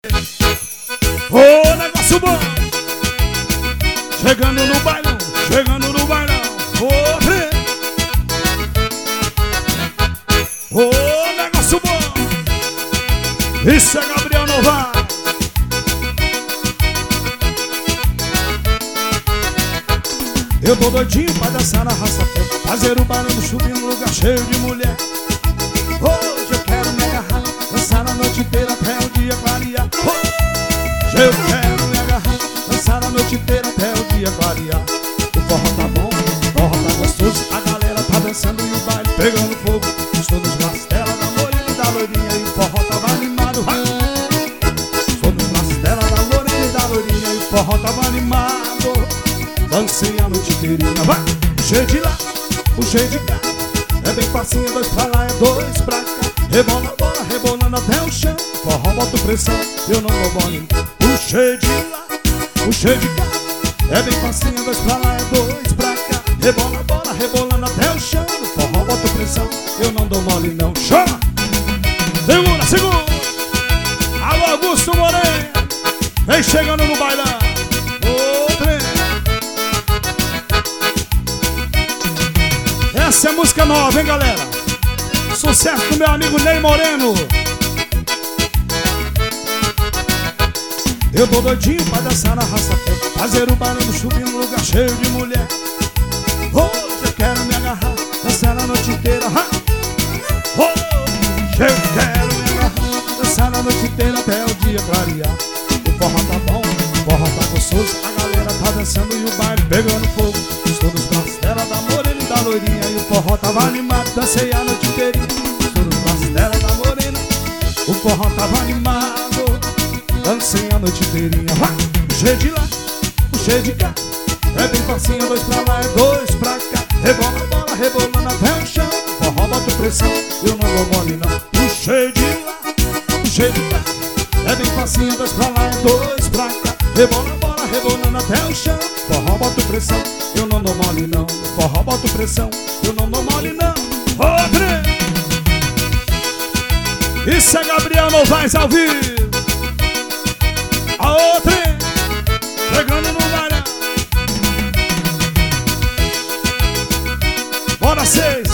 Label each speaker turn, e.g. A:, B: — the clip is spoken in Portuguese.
A: Ô, negócio bom. Chegando no bailão, chegando no bailão. Ô, trem. Ô, negócio bom. Isso é Gabriel Novaes. Eu tô doidinho pra dançar na raça pé, fazer o barulho subir num lugar cheio de mulher. Hoje eu quero me agarrar, dançar a noite inteira até o dia clarear. Hoje eu quero me agarrar, dançar a noite inteira até o dia clarear. O forró tá bom, o forró tá gostoso, a galera tá dançando e o baile pegando fogo. Estou nos braços dela, da morena e da loirinha, e o forró tava animado. Estou nos braços dela, da morena e da loirinha, e o forró tava animado. Dancei a noite inteirinha, vai! Puxei de lá, puxei de cá. É bem facinho, dois pra lá, é dois pra cá. Rebola a bola, rebolando até o chão. Forró, boto pressão, eu não dou mole. Puxei de lá, puxei de cá. É bem facinho, dois pra lá, é dois pra cá. Rebola a bola, rebolando até o chão. Forró, boto pressão, eu não dou mole não. Chama! Segura, segura! Alô, Augusto Moreno! Vem chegando no bailão! Essa é música nova, hein, galera? Sucesso do meu amigo Ney Moreno. Eu tô doidinho pra dançar na raça pé, fazer o barulho subir num lugar cheio de mulher. Hoje eu quero me agarrar, dançar a noite inteira. Hoje eu quero me agarrar, dançar a noite inteira até o dia clarear. O forró tá bom, o forró tá gostoso, a galera tá dançando e o baile pegando fogo. Estou nos braços dela, da morena e da loirinha, e o forró tava animado, dancei a noite inteirinha. Estou nos braços dela, da morena, o forró tava animado, dancei a noite inteirinha. Vai! Puxei de lá, puxei de cá. É bem facinho, dois pra lá, é dois pra cá. Rebola a bola, rebolando até o chão. Forró, bota pressão, eu não dou mole não. Puxei de lá, puxei de cá. É bem facinho, dois pra lá, é dois pra cá. Rebola a bola, rebolando até o chão. Forró, bota pressão, eu não dou mole não. Forró, bota pressão, eu não dou mole não. Outra! Isso é Gabriel Novaes ao vivo. A outra! Chegando no bailão. Bora, 6!